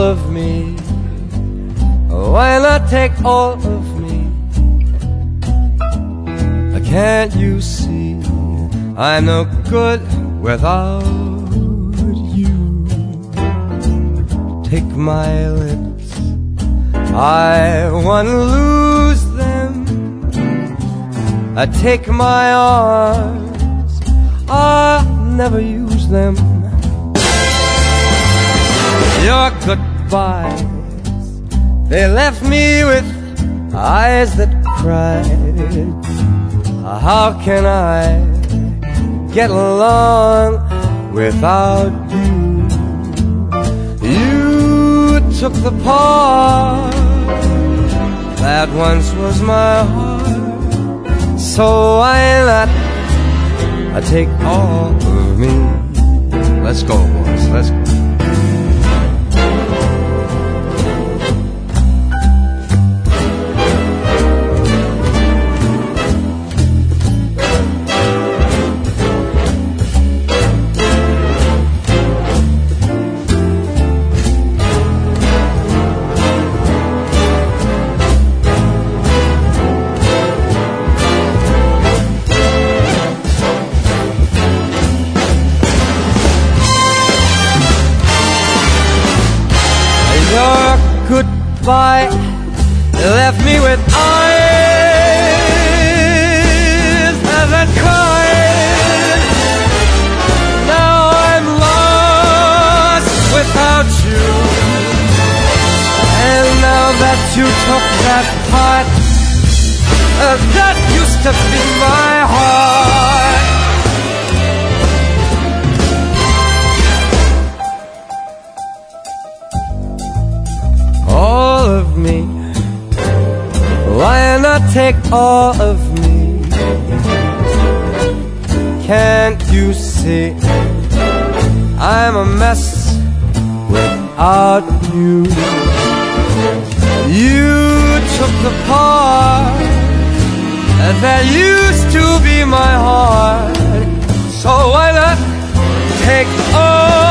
of me? Why not take all of me? Can't you see I'm no good without you? Take my lips, I wanna lose them. Take my arms, I'll never use them. Your goodbyes, they left me with eyes that cried. How can I get along without you? You took the part that once was my heart, so why not take all of me? Let's go, boys, let's go. Goodbye left me with eyes that cried. Now I'm lost without you, and now that you took that part that used to be my heart. All of me, why not take all of me? Can't you see I'm a mess without you? You took the part that used to be my heart, so why not take all